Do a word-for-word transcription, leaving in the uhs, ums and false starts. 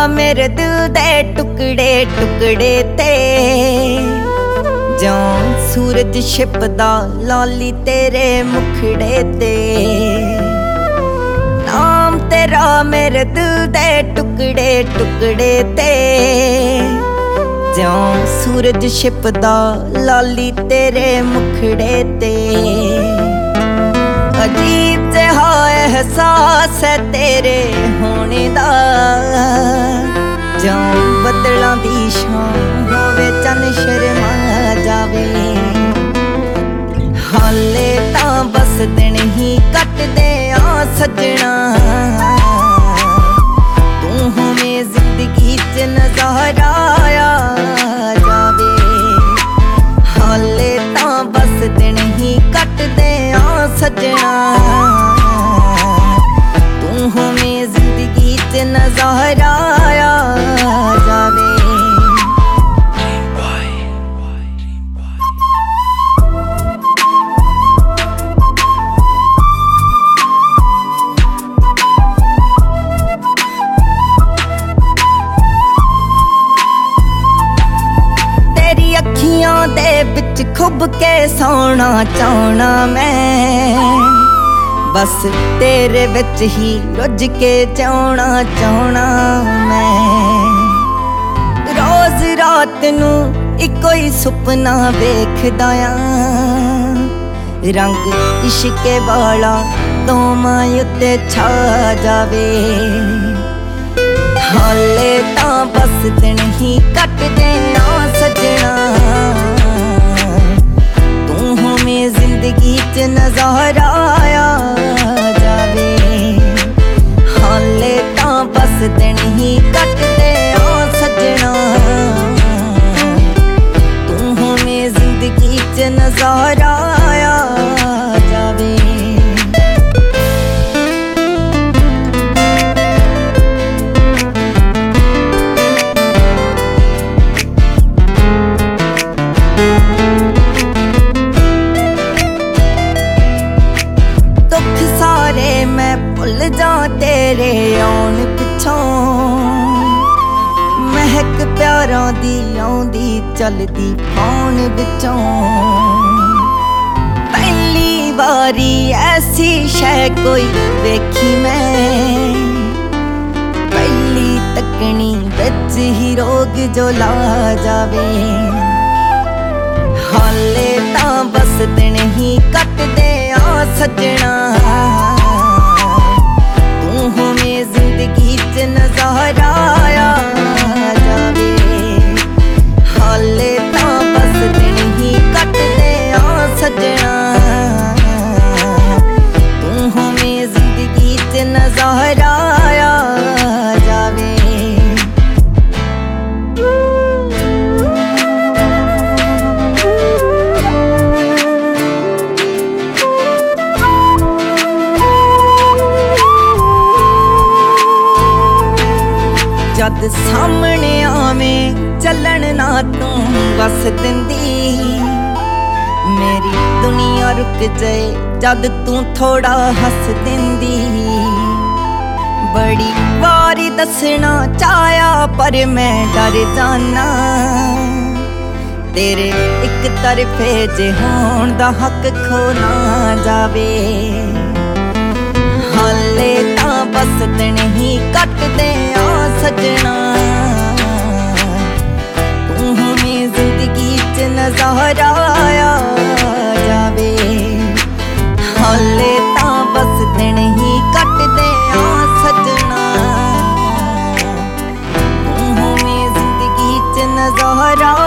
मेरे दिल दे टुकड़े टुकड़े ते जों सूरज छिपदा लाली तेरे मुखड़े ते नाम तेरा मेरे दिल दे टुकड़े टुकड़े ते जों सूरज छिपदा लाली तेरे मुखड़े ते अजीब जिहा एहसास है तेरे होने दा जों बदलां दी शाम होवे चन शर्मा जावे हाले तां बस दिन ही कटदे आ सजना तू हमें जिंदगी च नज़ारा आया जावे हाले तां बस दिन ही कटदे आ सजना तू हमें जिंदगी च नज़ारा आया जावे तेरी अखियां दे विच खुब के सोना चाहना मैं बस तेरे विच ही रुझ के चाहना चाहना मैं रोज रात नू इको ही सुपना वेखदा आ रंग इश्के वाला दोवां उत्ते छा जावे हाले तां बस दिन ही कटदे आ सजना तू हमें जिंदगी च नज़ारा आया जावे हाले तां बस दिन ही कटदे आ सजना तू हमें जिंदगी च नज़ारा आया जावे दुख सारे मैं भुल जा तेरे आउण पिछों महक प्यारां दी आउंदी चलदी पौण विचों पहली वारी ऐसी शै कोई वेखी मैं पहली तकनी विच ही रोग जो ला जावे हाले तां बस दिन ही कटदे आ सजना तू हमें जिंदगी च नज़ारा आया जावे हाले तां बस दिन ही कटदे आ सजना तू हमें जिंदगी च नज़ारा आया जावे जद सामने आवें चलन ना तू बस दिंदी मेरी दुनिया रुक जाए जद तू थोड़ा हस दिंदी बड़ी वारी दसना चाया पर मैं डर जाना तेरे एक तरफे जे होण दा हक खो ना जावे हाले तां बस दिन ही कटदे आ सजना तू हमें जिंदगी च नज़ारा आया जावे हाले तां बस दिन ही कटदे आ सजना तू हमें जिंदगी च नज़ारा